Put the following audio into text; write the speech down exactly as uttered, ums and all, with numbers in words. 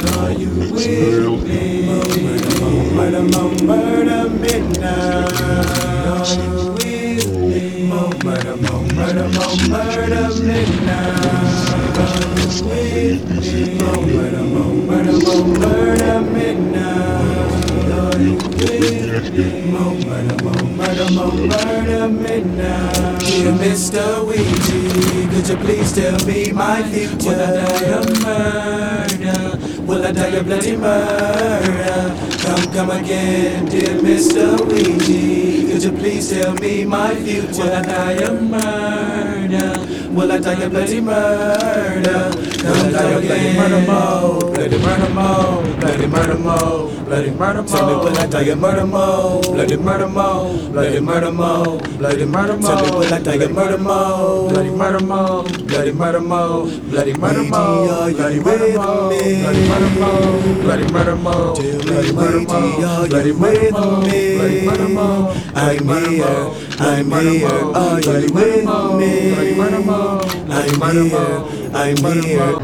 Are you with me? Murder, murder, murder midnight. Are you with me? Murder, murder, murder, murder midnight. Are you with me? Murder, murder, murder, murder midnight. Are you with me? Murder, murder, murder, murder midnight. Dear Mister Ouija, could you please tell me my future? Will I die of murder? Will I die of bloody murder? Come, come again, dear Mister Ouija. Could you please tell me my future? Will I die of murder? Will I die of bloody murder? Come, come again, murder mode, bloody murder mode, bloody murder mode, bloody murder mode. Tell me, will I die of murder mode, bloody murder mode, bloody murder mode, bloody murder mode. Tell me, will I die of murder mode, bloody murder mode, bloody murder mode, bloody murder mode, bloody murder mode, bloody murder mode, bloody murder mode, bloody murder mode, bloody murder mode, bloody murder mode. I'm here, I'm here, are you with me? I'm here, I'm here.